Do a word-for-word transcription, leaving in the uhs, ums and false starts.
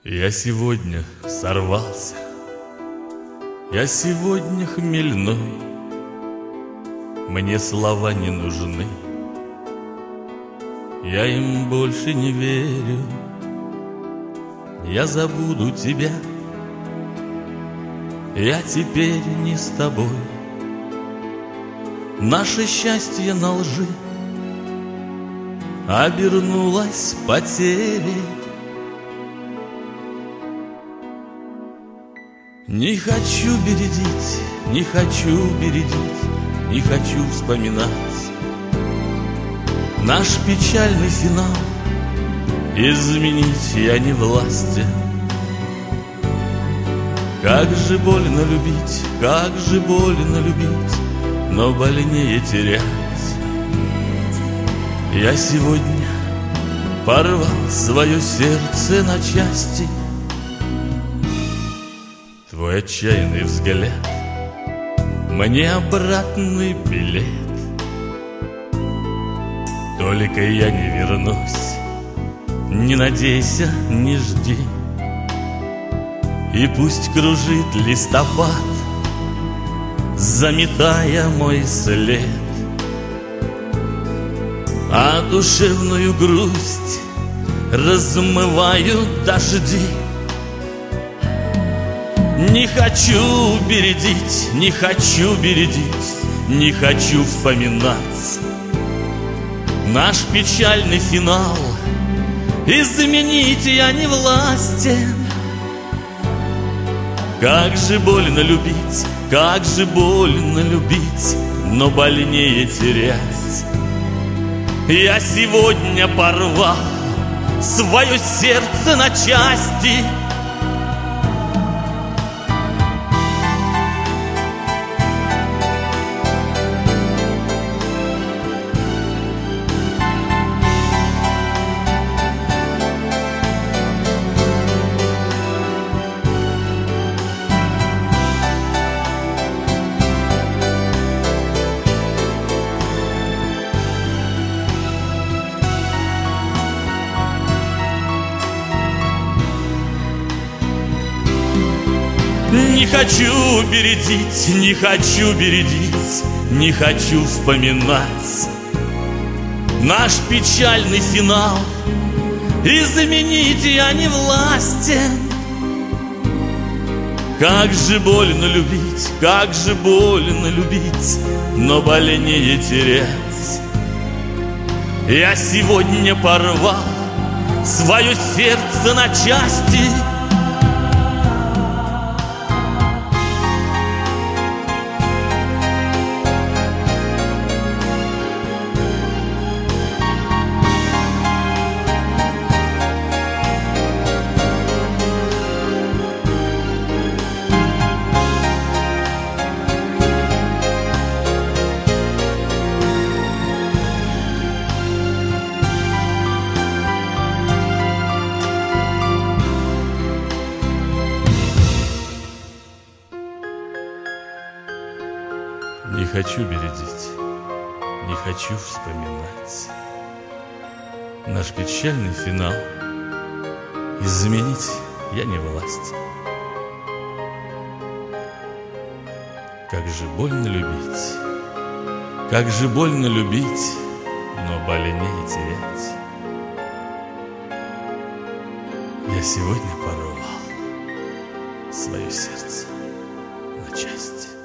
Я сегодня сорвался, я сегодня хмельной, мне слова не нужны, я им больше не верю. Я забуду тебя, я теперь не с тобой. Наше счастье на лжи обернулось потерей. Не хочу бередить, не хочу бередить, не хочу вспоминать наш печальный финал. Изменить я не властен. Как же больно любить, как же больно любить, но больнее терять. Я сегодня порвал свое сердце на части. Твой отчаянный взгляд мне обратный билет. Только я не вернусь, не надейся, не жди. И пусть кружит листопад, заметая мой след, а душевную грусть размывают дожди. Не хочу бередить, не хочу бередить, не хочу вспоминать наш печальный финал. Изменить я не властен. Как же больно любить, как же больно любить, но больнее терять. Я сегодня порвал свое сердце на части. Не хочу бередить, не хочу бередить, не хочу вспоминать наш печальный финал. Изменить я не властен. Как же больно любить, как же больно любить, но больнее терять. Я сегодня порвал свое сердце на части. Не хочу бередить, не хочу вспоминать наш печальный финал. Изменить я не власть. Как же больно любить, как же больно любить, но больнее терять. Я сегодня порвал свое сердце на части.